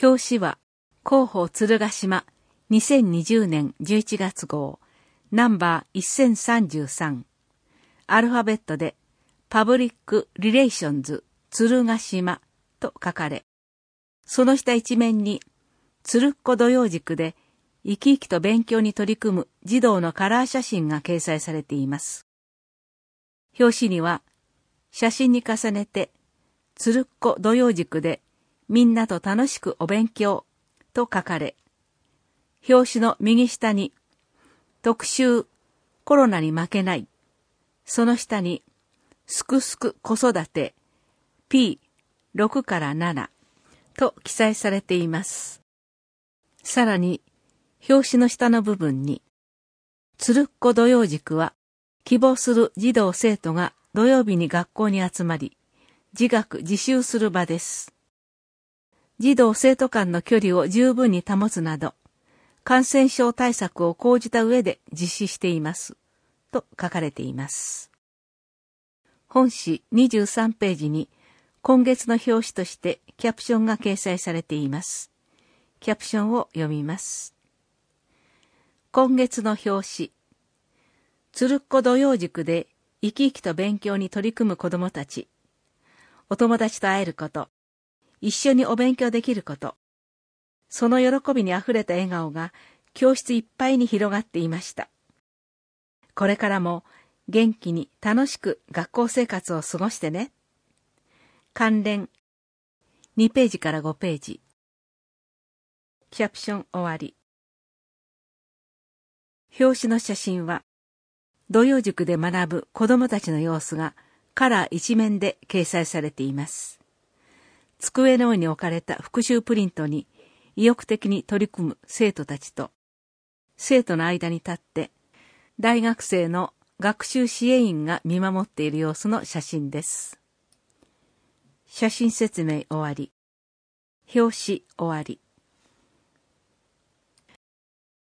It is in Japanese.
表紙は広報鶴ヶ島2020年11月号ナンバー1033、アルファベットでパブリックリレーションズ鶴ヶ島と書かれ、その下一面に鶴っ子土曜塾で生き生きと勉強に取り組む児童のカラー写真が掲載されています。表紙には写真に重ねて鶴っ子土曜塾でみんなと楽しくお勉強と書かれ、表紙の右下に特集コロナに負けない、その下にすくすく子育て P6 から7と記載されています。さらに表紙の下の部分に鶴っ子土曜塾は希望する児童生徒が土曜日に学校に集まり自学自習する場です。児童生徒間の距離を十分に保つなど感染症対策を講じた上で実施していますと書かれています。本誌23ページに今月の表紙としてキャプションが掲載されています。キャプションを読みます。今月の表紙、鶴っ子土曜塾で生き生きと勉強に取り組む子どもたち、お友達と会えること、一緒にお勉強できること、その喜びにあふれた笑顔が教室いっぱいに広がっていました。これからも元気に楽しく学校生活を過ごしてね。関連2ページから5ページ。キャプション終わり。表紙の写真は土曜塾で学ぶ子どもたちの様子がカラー一面で掲載されています。机の上に置かれた復習プリントに意欲的に取り組む生徒たちと、生徒の間に立って大学生の学習支援員が見守っている様子の写真です。写真説明終わり。表紙終わり。